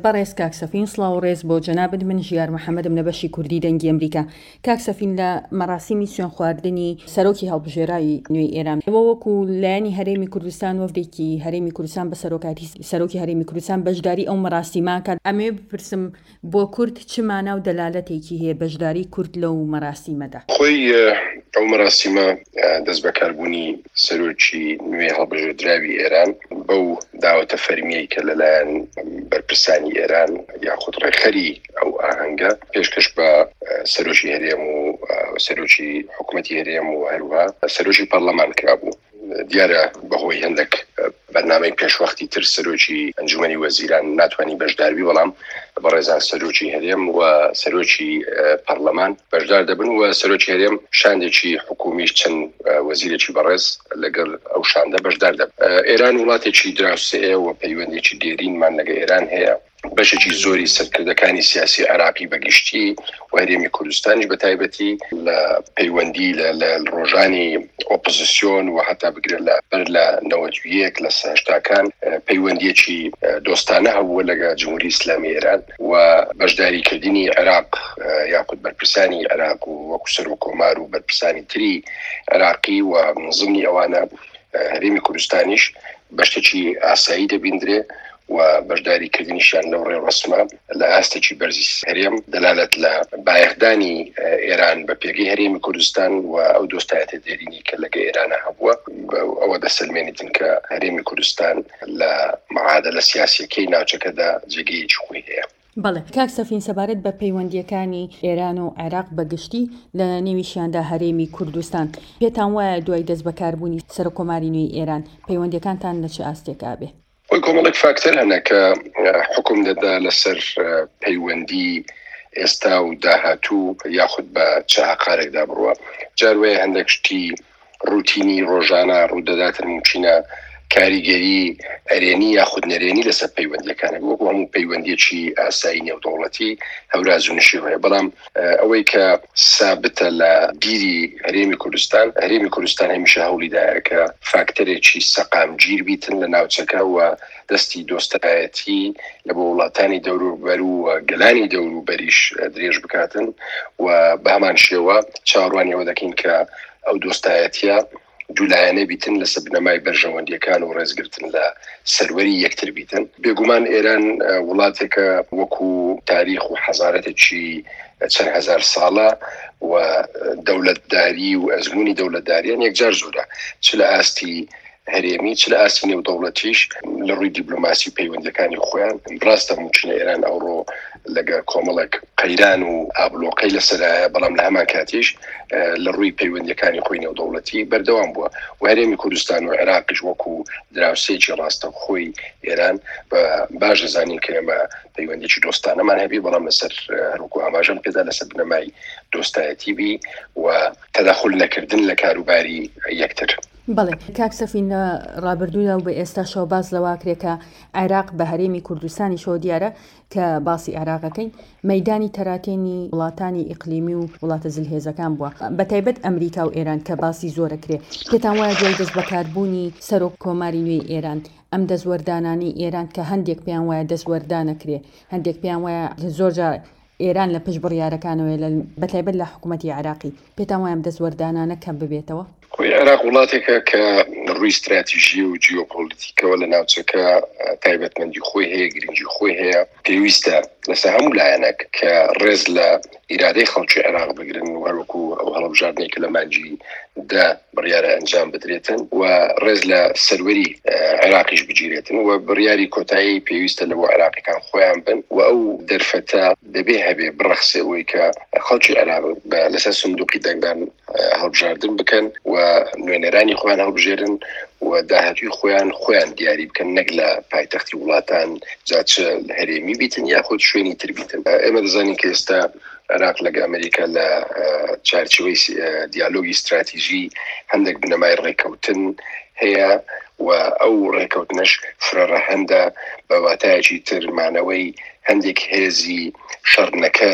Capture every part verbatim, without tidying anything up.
بەڕێز کاک سەفین سڵاو و ڕێز بۆ جەنابەت من ژیار محەممەدم لە بەشی کوردی دەنگی ئەمریکا. کاک سەفین لە مەراسیمی سوێن خواردنی سەرۆکی هەڵبژێرایی نوێی ئێران ئەوە وەکو لایەنی هەرێمی کوردستان وەفدێکی هەرێمی کوردستان بە سەرۆکاتی سەرۆکی هەرێمی کوردستان بەشداری ئەو مەراسیماکە. ئەمێ بپرسم بۆ کورد چ مانە و دەلالەتێکی هەیە بەشداری کورد لەو مەراسیمەدا؟ خۆی ئەو مەراسیمە دەست بەکاربوونی سەرۆکی نوێی هەڵبژێردراوی ئێران بەو داوەتە فەرمیەی کە لەلایەن بەرپرسانی ئێران یاخود ڕێخەری ئەو ئاهەنگە پێشکەش بە سەرۆکی هەرێم و سەرۆکی حکوومەتی هەرێم و هەروها سەرۆکی پەرلەمان کرابوو. دیارە بەهۆی هەندێک بەرنامەی پێشوەختی تر سەرۆکی ئەنجومەنی وەزیران ناتوانانی بەشداربی، بەڵام بەڕێزان سەرۆکی هەرێم و سەرۆکی پەرلەمان بەشدار دەبن و سەرۆکی هەرێم شاندێکی حکومیش چەند وەزیرێکی بەڕێز لەگەڵ ئەو شاندە بەشدار دەبن. ئێران وڵاتێکی دراوسەیە و پەیوەندێکی دێرینمان لەگە ئێران هەیە. بەشێکی زۆری سەرکردەکانی سیاسی عراقی بەگشتی و هەرێمی کوردستانیش بە تایبەتی لە پەیوەندی لە ڕۆژانی ئۆپۆزیسیۆن و حتا بگرێت لە بەر لە نەوەتویەک لە سەهشتاکان پەیوەندیەکی دۆستانە هەبووە لەگە جمهوری ئیسلامی ئێران و بەشداریکردنی عێراق یاخود بەرپرسانی عێراق و وەکو سەرۆکۆمار و بەرپرسانی تری عێراقی و منزمنی ئەوانە هەرێمی کوردستانیش بەشتێکی ئاسایی دەبیندرێ و بەشداریکردنیشان لەو ڕێ ڕسمە لە ئاستێکی بەرزی هەرێم دەلالەت لە بایەخدانی ئێران بە پێگەی هەرێمی کوردستان و ئەو دۆستایەتە دێرینی کە لەگە ئێرانە هەبووە ئەوە دەسەلمێنیتن کە هەرێمی کوردستان لە معادلە سیاسیەکەی ناوچەکەدا جێگەیەکی خۆی هەیە. بەڵێ کاک سەفین، سەبارەت بە پەیوەندیەکانی ئێران و عێراق بەگشتی لە نێویشیاندا هەرێمی کوردستان، پێتان وایە دوای دەست بەکاربوونی سەرۆکۆماری نوێی ئێران پەیوەندیەکانتان لە چه ئاستێکا بێ؟ وەی کۆمەڵێک فاکتەر هەنە کە حکم دەدا لەسەر پەیوەندی ئێستا و داهاتوو یاخود بە چه عقارێکدا بڕوە. جاروێ هەندێک شتی ڕوتینی ڕۆژانە ڕوودەداتن ممکنە کاریگەری ئەرێنی یاخود نەرێنی لەسەر پەیوەندیەکانە وەکو هەموو پەیوەندیەکی ئاسایی نێودەوڵەتی هەوراز و نشی هەیە، بەڵام ئەوەی کە سابتە لە بیری هەرێمی کوردستان هەرێمی کوردستان هەمیشە هەوڵیدایە کە فاکتەرێکی سەقامگیر بیتن لە ناوچەکە و دەستی دۆستایەتی لە بۆ وڵاتانی دەوروبەر و گەلانی دەوروبەریش درێژ بکاتن و بە هەمان شێوە چاوەڕوانیەوە دەکەین کە ئەو دۆستایەتیە دوولایەنە بیتن لە سەبنەمای بەرژەوەندیەکان و ڕێزگرتن لە سەروەری یەکتر بیتن. بێگومان ئێران وڵاتێکە وەکو تاریخ و حەزارەتێکی چەند هەزار ساڵە و دەوڵەتداری و ئەزمموی دەوڵەتداریان یەکجار زۆرە، چ لە ئاستی هەرێمی چ لە ئاستی نێودەوڵەتیش لە ڕووی دیپلۆماسی پەیوەندەکانی خۆیان. ڕاستە ممکنە ئێران ئەوڕۆ لەگە کۆمەڵک قەیران و ئابلۆقەی لەسەرایە، بەڵام لە هەمان کاتیش لە ڕووی پەیوەندیەکانی خۆی نێودەوڵەتی بەردەوام بووە و هەرێمی کوردستان و عێراقیش وەکو دراوسێکی ڕاستە خۆی ئێران باش دەزانین کە ئێمە پەیوەندێکی دۆستانەمان هەبی، بەڵام لەسەر هەروەکو ئاماژەم پێدا لەسەر بنەمای دۆستایەتی بی و تەداخل نەکردن لە کاروباری یەکتر. بەڵێ کاک سەفین، لە ڕابردوودا و بە ئێستا شەو باز لەواکرێکە عێراق بە هەرێمی کوردستانی شۆ دیارە کە باسی عێراقەکەین مەیدانی تەراتێنی وڵاتانی ئیقلیمی و وڵاتە زلهێزەکان بووە، بە تایبەت ئەمریکا و ئێران کە باسی زۆرەکرێ. پێتان وایە دوای دەست بەکاربوونی سەرۆک کۆماری نوێی ئێران ئەم دەستوەردانانی ئێران کە هەندێک پێیان وایە دەستوەردانەکرێ، هەندێک پێیان وایە زۆرجار ئێران لە پشت بڕیارەکانەوەی بە تایبەت لە حکوومەتی عێراقی، پێتان وایە دەستوەردانانە کەم ببێتەوە؟ عێراق وڵاتێکە کە ڕووی استراتیژی و جیۆپۆلیتیکەوە لە ناوچەکە تایبەتمەندی خۆی هەیە، گرنگی خۆی هەیە. پێویستە لەسەر هەموو لایەنێک کە ڕێز لە ئیرادەی خەڵکی عێراق بگرن و هەروەکو ئەو هەڵبژاردنێک کە لە مانجی دا بڕیارە ئەنجام بدرێتن و ڕێز لە سەروەری عێراقیش بگیرێتن و بڕیاری کۆتایی پێویستە لە بۆ عێراقیەکان خۆیان بن و ئەو دەرفەتە دەبێ هەبێ بڕەخسێەوەی کە خەڵکی عێراق لەسەر سندوقی دەنگدان هەڵبژاردن بکەن و نوێنەرانی خۆیان هەڵبژێرن و داهاتوی خۆیان خۆیان دیاری بکەن، نەک لە پایتەختی وڵاتان جاچ هەرێمی بیتن یاخود شوێنی تر بیتن. ئێمە دەزانین کە ئێستا عێراق لەگە ئەمریکا لە چارچوەی دیالۆگی استراتیژی هەندێک بنەمای ڕێکەوتن هەیە و ئەو ڕێکەوتنەش فرەڕەهەندە بە واتایەکی تر مانەوەی هەندێک هێزی شەڕنەکەر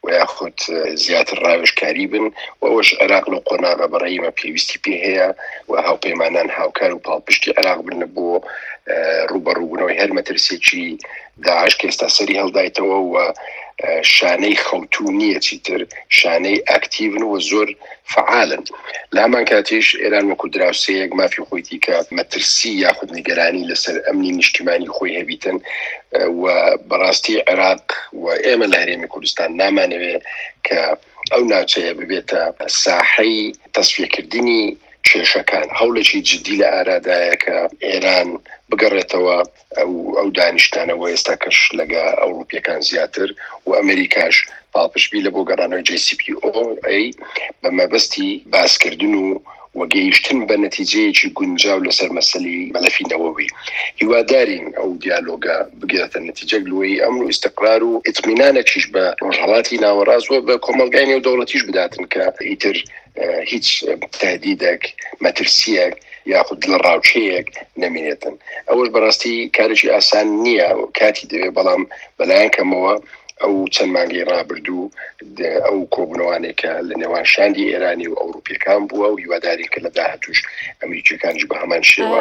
وياخد زیاتر ڕاوێژکاری بن و ئەوەش عێراق لە قۆناغە بەڕێمە پێویستی پێ هەیە و هاوپەیمانان هاوکار و پاڵپشتی عێراق بن بۆ ڕوبەڕووبوونەوەی هەر مەترسێکی داعش کە ئێستا سەری هەڵدایتەوە و شانەی خەوتو نییە چیتر شانەی ئاکتیڤن و زۆر فعالن. لە هەمان کاتیش ئێران وەکو دراوسەیەک مافی خۆیتی کە مەترسی یاخود نیگەرانی لەسەر ئەمنی نیشتیمانی خۆی هەبیتن و بەڕاستی عێراق و ئێمە لە هەرێمی کوردستان نامانەوێ کە ئەو ناوچەیە ببێتە ساحەی تەسفیەکردنی کێشەکان. هەوڵێکی جدی لە ئارادایە کە ئێران بگەڕێتەوە ئەو دانیشتانەوە ئێستا کەش لەگە ئەوروپیەکان زیاتر و ئەمریکاش پاڵپشتبی لە بۆ گەڕانەوەی جی سی پی ئۆ ئەی بە مەبەستی باسکردن و وەگەیشتن بە نەتیجەیەکی گونجاو لەسەر مەسەلی مەلەفینەوەوی. هیوادارین ئەو دیالۆگە بگێتە نەتیجە گلوی ئەمن و ئیستقرار و ئیتمینانێکیش بە ڕۆژهەڵاتی ناوەڕاست و بە کۆمەلگای نێودەوڵەتیش بداتن کە ئیتر هیچ تهدیدێک مەترسیەک یاخود لە ڕاوچەیەک نەمێنێتن. ئەوەش بەڕاستی کارێکی ئاسان نییە و کاتی دەوێت، بەڵام بەلایەن کەمەوە ئەو چەند مانگی ڕابردوو ئەو کۆبنەوانێکە لە نێوان شاندی ئێرانی و ئەوروپیەکان بووە و هیوادارین کە لە داهاتوش ئەمریکیەکانش بە هەمان شێوە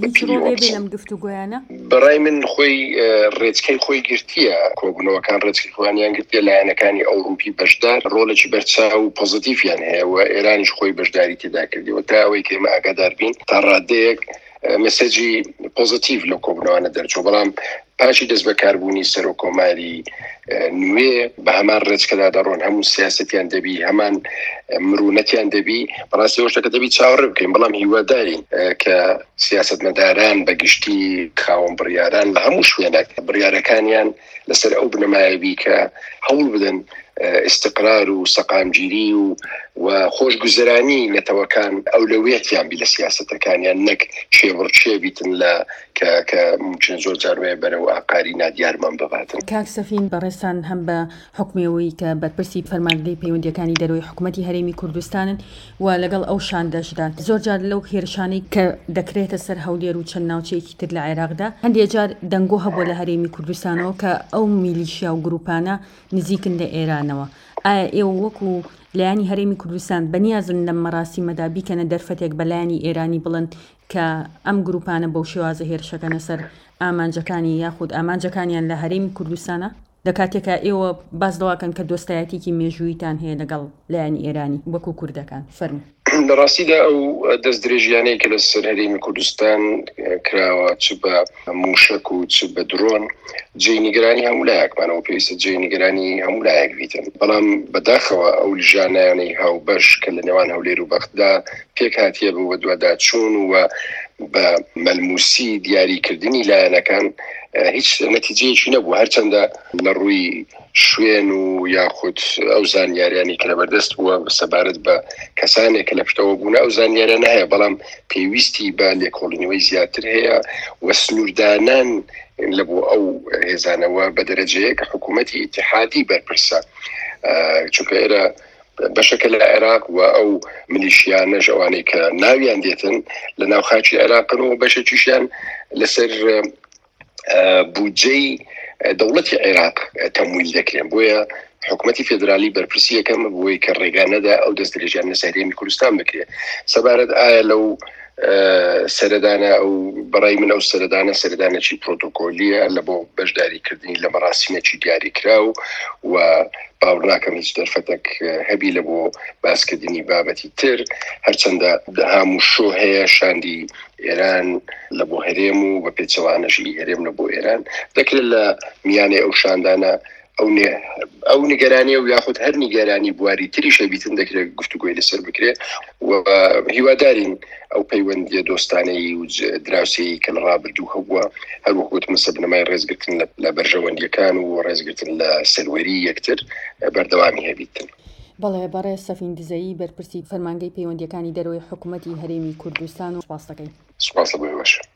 بەڕای من خۆی ڕێچکەی خۆی گرتیە، کۆبنەوەکان ڕێچکەی خۆیان گرتیە، لایەنەکانی ئەوروپی بەشدار ڕۆڵێکی بەرچاو و پۆزیتیڤیان هەیە و ئێرانیش خۆی بەشداری تێدا کردیەوە تا ئەوەی کە ئێمە ئاگادار بین تا ڕادەیەک مەسەجی پۆزیتیڤ لەو کۆبنەوانە دەرچوو. بەڵام پاشی دەست بەکاربوونی سەر و کۆماری نوێ بە هەمان ڕێچکەدا دەڕۆن، هەموو سیاسەتیان دەبی، هەمان مرونەتیان دەبی، بەڕاستی ئەو شتەکە دەبی چاوەڕێ بکەین. بەڵام هیوادارین کە سیاسەتمەداران بەگشتی خاوەن بڕیاران لە هەموو شوێنێک بڕیارەکانیان لەسەر ئەو بنەمایەبی کە هەوڵ بدەن استقرار و سەقامگیری و و خۆشگوزەرانی نەتەوەکان ئەولەویەتیان بی لە سیاسەتەکانیان، نەک شێوڕچێ بیتن لە کە ممکن زۆر جاروێ بەرەو ئاقاری نادیارمان بباتن. کاک سەفین بەڕێستان هەم بە حکومەوەی کە بەرپرسی فەرماندەی پەیوەندیەکانی دەرەوەی حکوومەتی هەرێمی کوردستانن و لەگەڵ ئەو شاندەشدان زۆر جار لەو هێرشانەی کە دەکرێتە سەر هەولێر و چەند ناوچەیەکی تر لە عێراقدا هەندێک جار دەنگۆ هەبووە لە هەرێمی کوردستانەوە کە ئەو میلیشیا و گروپانە نزیکن لە ئێرانەوە. ئایا ئێوە وەکو لایانی هەرێمی کوردستان بەنیازن لە مەراسیمەدا بیکەنە دەرفەتێک بەلایانی ئێرانی بڵن کە ئەم گروپانە بەو شێوازە هێرشەکەنە سەر ئامانجەکانی یاخود ئامانجەکانیان لە هەرێمی کوردستانە لە کاتێکە ئێوە باس دەواکەن کە دۆستایەتێکی مێژوویتان هەیە لەگەڵ لایانی ئێرانی وەکو کوردەکان؟ فەرموو. لە ڕاستیدا ئەو دەست درێژیانەی کە لە سەر هەرێمی کوردستان کراوە چ بە موشک و چ بە درۆن جێی نیگەرانی هەموو لایەکمانەوە پێویستە جێی نیگەرانی هەموو لایەک بیتن. بەڵام بەداخەوە ئەو لیژانەیانەی هاوبەش کە لە نێوان هەولێر و بەختدا پێک هاتیە بە دوواداچوون و بە مەلموسی دیاریکردنی لایەنەکان هیچ نەتیجەیەکی نەبوو، هەرچەندە لە ڕووی شوێن و یاخود ئەو زانیاریانی کە لەبەردەست بووە سەبارەت بە کەسانێک کە لە پشتەوە بوون ئەو زانیاریانە هەیە، بەڵام پێویستی بە لێکۆڵینەوەی زیاتر هەیە و سنووردانان لە بۆ ئەو هێزانەوە بە دەرەجەیە کە حکوومەتی ئیتیحادی بەرپرسە، چونکە ئێرە بەشەکە لە عێراق و ئەو ملیشیانەش ئەوانەی کە ناویان دێتن لە ناوخاکی عێراقن و بەشێکیشیان لەسەر بودجەی دەوڵەتی عێراق تەمویل دەکرێن. بۆیە حکوومەتی فێدرالی بەرپرسی یەکەم بۆی کە ڕێگانەدا ئەو دەست درێژیان لە هەرێمی کوردستان بکرێت. سەبارەت ئایا لەو سەردانە ئەو بەڕای من ئەو سەردانە سەردانێکی پرۆتۆکۆلیە لە بۆ بەشداریکردنی لە مەراسیمێکی دیاریکراو و باوەڕ ناکەم هیچ دەرفەتێک هەبی لە بۆ باسکردنی بابەتی تر، هەرچەندە هەموو شۆ هەیە شاندی ئێران لە بۆ هەرێم و بە پێچەوانەژی هەرێم لە بۆ ئێران دەکرێت لە میانەی ئەو شاندانە ئەو نیگەرانی و یاخود هەر نیگەرانی بواری تری شەبیتن دەکرێت گفتوگوی لەسەر بکرێت و هیوادارین ئەو پەیوەندیە دۆستانەی و دراوسەیە کە لە ڕابردوو هەبووە هەروەک گوتمە سەبنەمای ڕێزگرتن لە بەرژەوەندیەکان و ڕێزگرتن لە سەروەری یەکتر بەردەوامی هەبیتن. بەڵێ بەڕێز سەفین دزەیی بەرپرسی فەرمانگەی پەیوەندیەکانی دەرەوەی حکوومەتی هەرێمی کوردستان و سپاس دەکەین. سپاس بۆ باش.